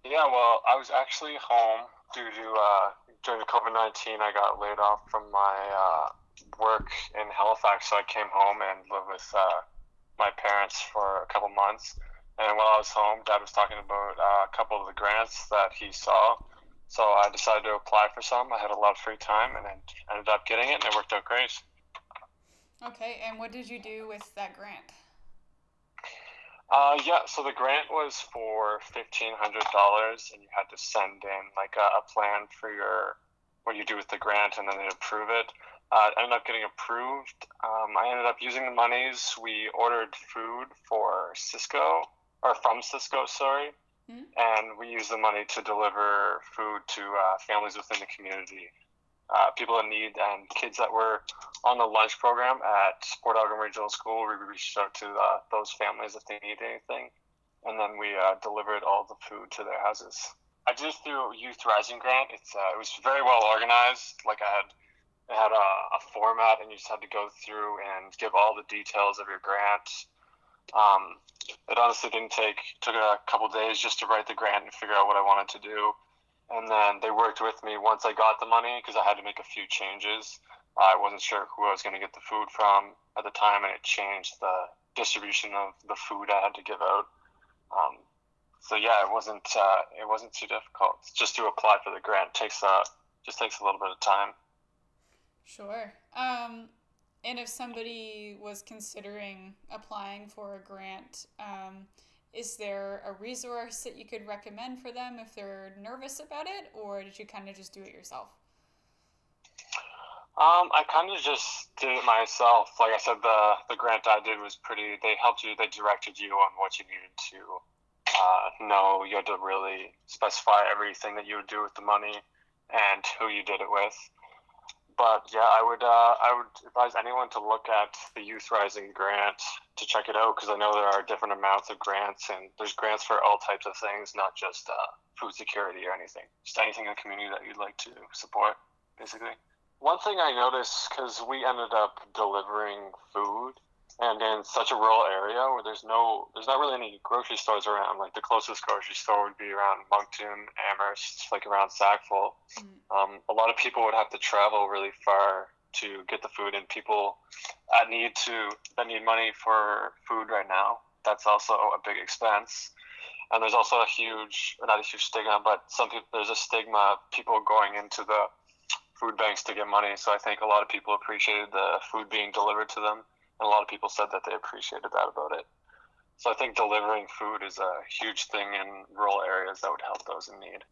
Yeah, well, I was actually home due to during the COVID-19. I got laid off from my work in Halifax, so I came home and lived with my parents for a couple months. And while I was home, Dad was talking about a couple of the grants that he saw. So I decided to apply for some. I had a lot of free time and then ended up getting it, and it worked out great. Okay, and what did you do with that grant? Yeah, so the grant was for $1,500, and you had to send in like a plan for your what you do with the grant, and then they'd approve it. It ended up getting approved. I ended up using the monies. We ordered food for Cisco, or from Cisco, sorry, Hmm? and we used the money to deliver food to families within the community, people in need, and kids that were on the lunch program at Port Elgin Regional School. We reached out to those families if they need anything, and then we delivered all the food to their houses. I did it through Youth Rising Grant. It was very well organized. Like it had a format, and you just had to go through and give all the details of your grant. Um, it honestly didn't take took a couple days just to write the grant and figure out what I wanted to do, and then they worked with me once I got the money because I had to make a few changes. I wasn't sure who I was going to get the food from at the time, and it changed the distribution of the food I had to give out. Um, so yeah, it wasn't too difficult. Just to apply for the grant takes just takes a little bit of time. Sure. And if somebody was considering applying for a grant, is there a resource that you could recommend for them if they're nervous about it, or did you kind of just do it yourself? I kind of just did it myself. Like I said, the grant I did was pretty. They helped you. They directed you on what you needed to know. You had to really specify everything that you would do with the money and who you did it with. But yeah, I would advise anyone to look at the Youth Rising grant to check it out because I know there are different amounts of grants and there's grants for all types of things, not just food security or anything. Just anything in the community that you'd like to support, basically. One thing I noticed because we ended up delivering food, and in such a rural area where there's not really any grocery stores around. Like the closest grocery store would be around Moncton, Amherst, like around Sackville. Mm. A lot of people would have to travel really far to get the food, and people that need money for food right now. That's also a big expense. And there's also not a huge stigma, but there's a stigma of people going into the food banks to get money. So I think a lot of people appreciated the food being delivered to them, and a lot of people said that they appreciated that about it. So I think delivering food is a huge thing in rural areas that would help those in need.